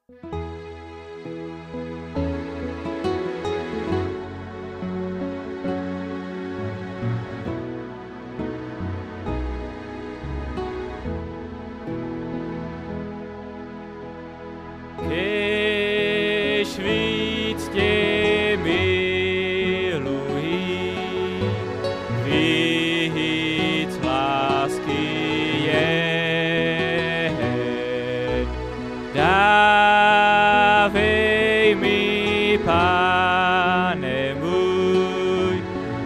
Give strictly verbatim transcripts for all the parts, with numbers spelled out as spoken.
Kež víc tě miluji, víc lásky je. Dávej mi, Pane můj,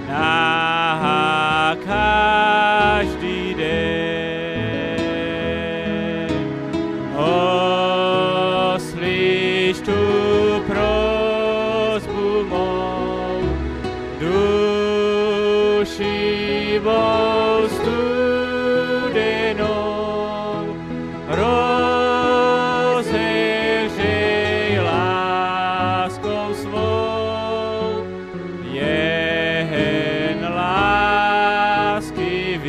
na každý den. Oslyš tu prosbu mou, duši mou studenou, rozehřej láskou svou, jen lásky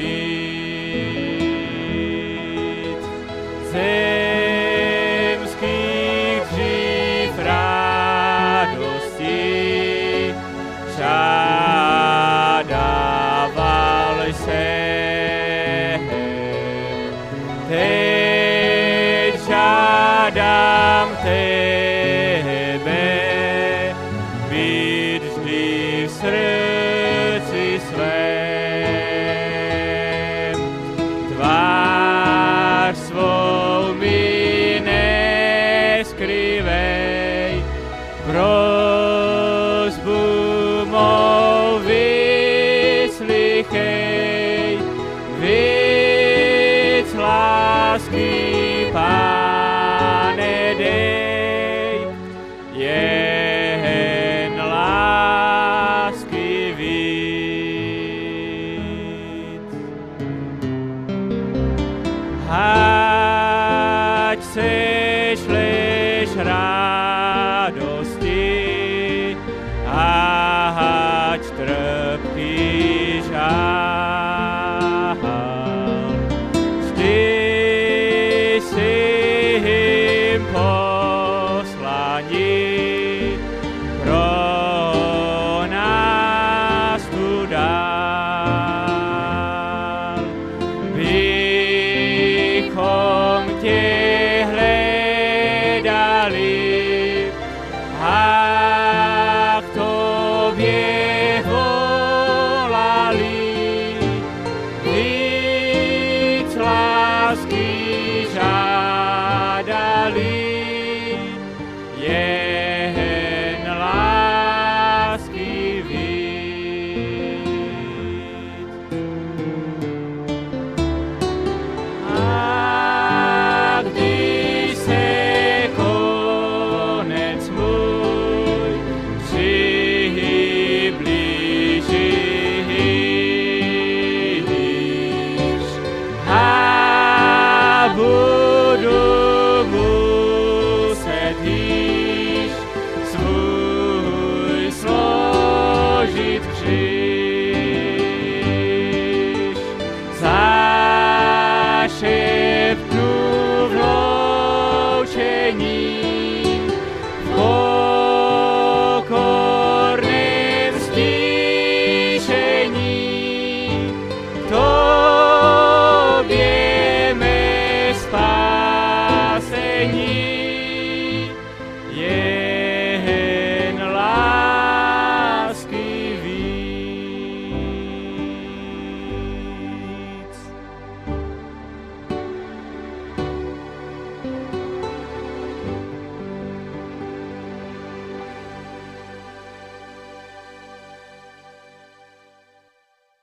víc. Zemských dřív radosti žádával jsem. Teď žádám tebe, být vždy v srdci svém. Tvář svou mi neskrývej, prosbu mou vyslýchej, víc lásky, Pane, dej, jen lásky víc. Ať sešleš radosti, ať trpký žál. Vždy si jim poslaní pro nás tu dál. Bychom tě hledali a k tobě volali, víc lásky žádali.